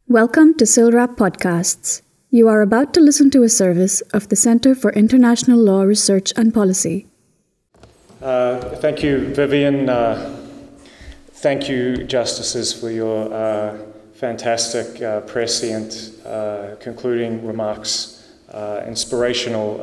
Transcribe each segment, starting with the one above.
Welcome to CILRAP Podcasts. You are about to listen to a service of the Center for International Law Research and Policy. Thank you, Vivian. Thank you, Justices, for your fantastic, prescient, concluding remarks, inspirational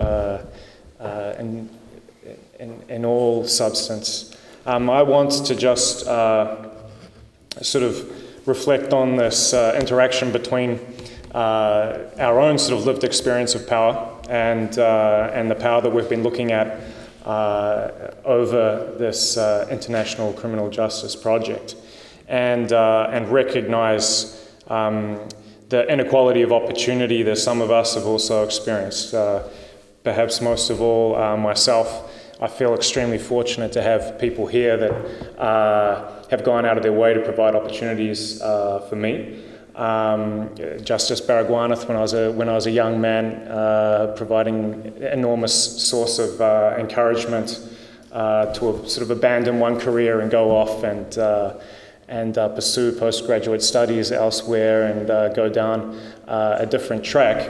in all substance. I want to just sort of reflect on this interaction between our own sort of lived experience of power and the power that we've been looking at over this international criminal justice project, and recognize the inequality of opportunity that some of us have also experienced. Perhaps most of all, myself, I feel extremely fortunate to have people here that have gone out of their way to provide opportunities for me. Justice Baragwanath, when I was a young man, providing enormous source of encouragement to sort of abandon one career and go off and pursue postgraduate studies elsewhere and go down a different track.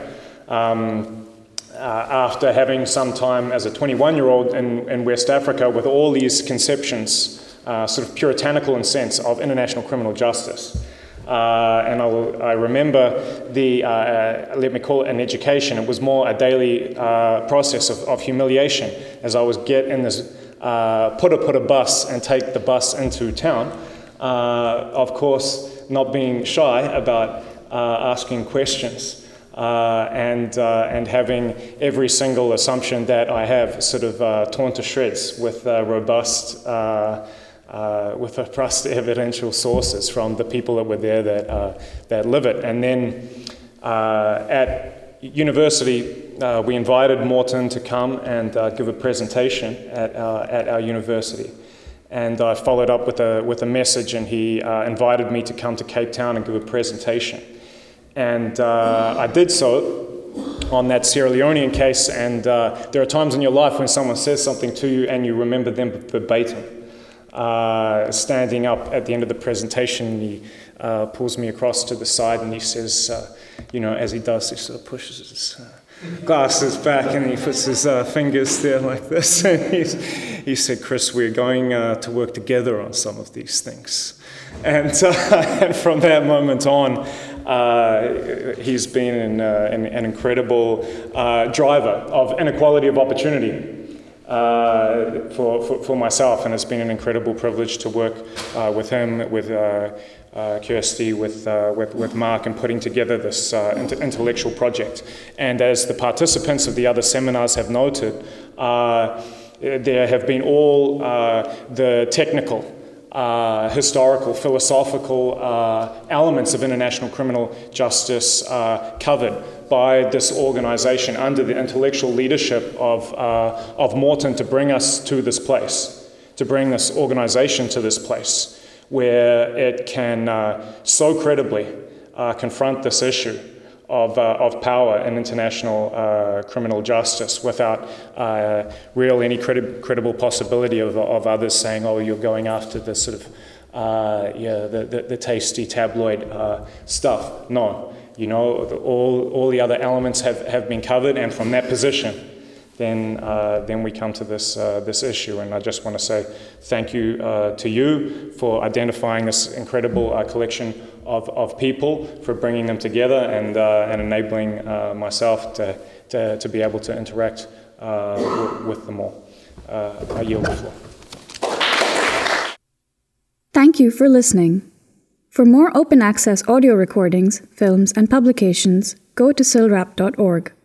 After having some time as a 21-year-old in West Africa with all these conceptions, sort of puritanical in sense, of international criminal justice. And I remember let me call it an education. It was more a daily process of humiliation as I was get in this put a bus and take the bus into town. Of course, not being shy about asking questions. And having every single assumption that I have sort of torn to shreds with robust evidential sources from the people that were there that live it. And then at university, we invited Morton to come and give a presentation at our university. And I followed up with a message, and he invited me to come to Cape Town and give a presentation. And I did so on that Sierra Leonean case, and there are times in your life when someone says something to you and you remember them verbatim. Standing up at the end of the presentation, he pulls me across to the side and he says, as he does, he sort of pushes his glasses back and he puts his fingers there like this. And he said, "Chris, we're going to work together on some of these things." And from that moment on, he's been an incredible driver of inequality of opportunity for myself, and it's been an incredible privilege to work with him, with Kirsty, with Mark, in putting together this intellectual project. And as the participants of the other seminars have noted, there have been all the technical, historical, philosophical elements of international criminal justice covered by this organization under the intellectual leadership of Morton to bring us to this place, to bring this organization to this place where it can so credibly confront this issue of power in international criminal justice without any credible possibility of others saying, "Oh, you're going after this sort of the tasty tabloid stuff." No, all the other elements have been covered, and from that position, then we come to this issue. And I just want to say thank you to you for identifying this incredible collection of people, for bringing them together and enabling myself to be able to interact with them all. I yield the floor. Thank you for listening. For more open access audio recordings, films, and publications, go to cilrap.org.